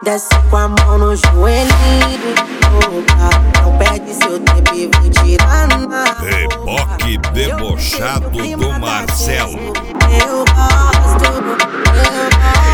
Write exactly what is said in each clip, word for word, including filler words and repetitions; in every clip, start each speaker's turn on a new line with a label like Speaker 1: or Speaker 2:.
Speaker 1: Desce com a mão no joelhinho, não perde seu tempo e vem tirar na roupa.
Speaker 2: Reboque debochado do Marcelo.
Speaker 1: Eu gosto, eu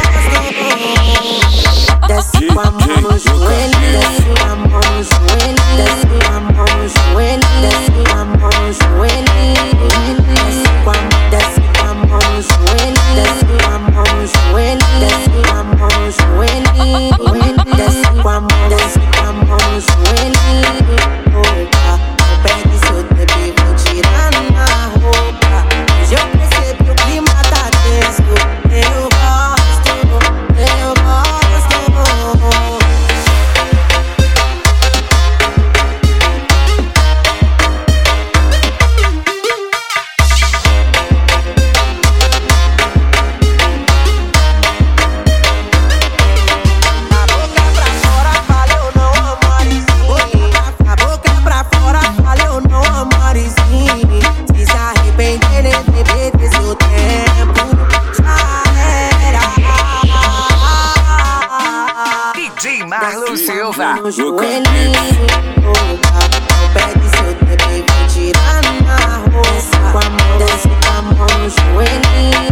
Speaker 1: gosto. Desce com a mão no joelhinho, desce com a mão no joelhinho, desce com a mão no joelhinho, desce com a mão no joelhinho, desce com a mão, desce com a mão no joelhinho, desce com a mão no joelhinho, desce com a mão no joelhinho. Desce com a mão, desce com a mão no joelhinho. Opa, não perde seu tempo e vem tirar na roupa. Hoje eu percebi o clima tá tenso. Eu gosto, eu gosto.
Speaker 3: Marlon Silva.
Speaker 1: No joelhinho, não perde seu tempo e vem tirar na roupa. Com a mão, desce com a mão no joelhinho.